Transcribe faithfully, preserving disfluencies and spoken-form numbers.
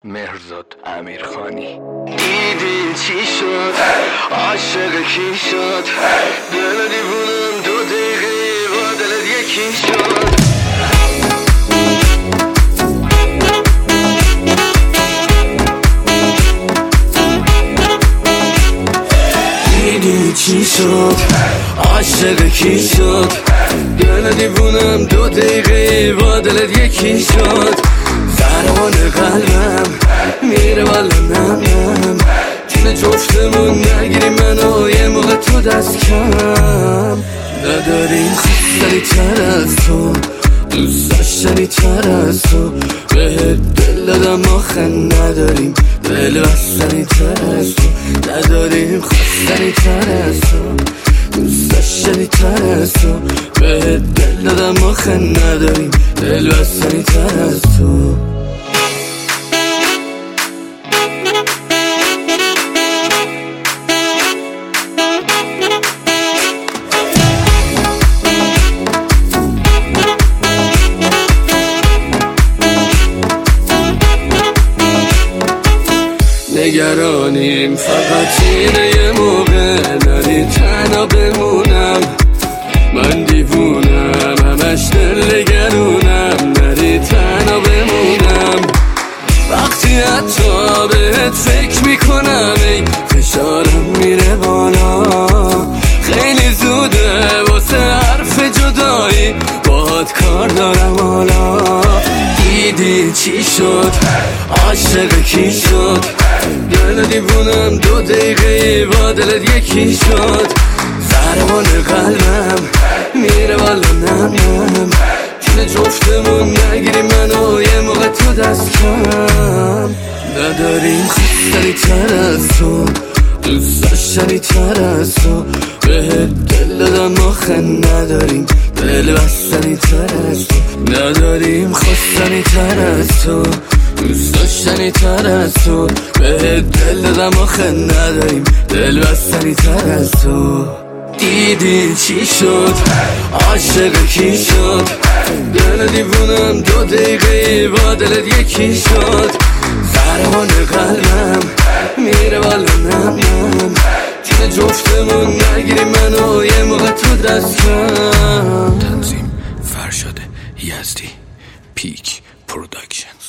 مهرزاد امیرخانی. دیدین چی شد؟ عاشق کی شد؟ دل دیوونم دو دقیقه با دلت یکی شد. دیدین چی شد؟ عاشق کی شد؟ دل دیوونم دو دقیقه با دلت یکی شد. ضربان قلبم میره والا نم نم، جون جفتمون نگیری منو یه موقع تو دست کم. نداریم خوشتری تر از تو، دوست داشتنی تر از تو، به دل دادم آخه نداریم دل بستنی تر از تو. نداریم خوشتری تر از تو، دوست داشتنی تر از تو، به دل دادم آخه نداریم دل بستنی تر از تو. نگرانیم فقط اینه یه موقع نری تنها بمونم. من دیوونم همش دل نگرونم، نری تنها بمونم. وقتی حتی بهت فکر میکنم ای فشارم میره بالا. خیلی زوده واسه حرف جدایی، باهات کار دارم حالا. دیدی چی شد؟ عاشق کی شد؟ دل دیوونم دو دقیقه با دلت یکی شد. ضربان قلبم میره والا نم نم، جون جفتمون نگیری منو یه موقع تو دست کم. نداریم خوشتری تر از تو، دوست داشتنی تر از تو، به دل دادم آخه نداریم دل بستنی تر از تو. نداریم خوشتری تر از تو، دوست داشتنی تر از تو، به دل دادم آخه نداریم دل بستنی تر از تو. دیدی چی شد؟ عاشق کی شد؟ دل دیوونم دو دقیقه با دلت یکی شد. ضربان قلبم میره والا نم نم، جون جفتمون نگیری منو یه موقع تو دست کم. تنظیم فرشاد یزدی، پیک پروداکشن.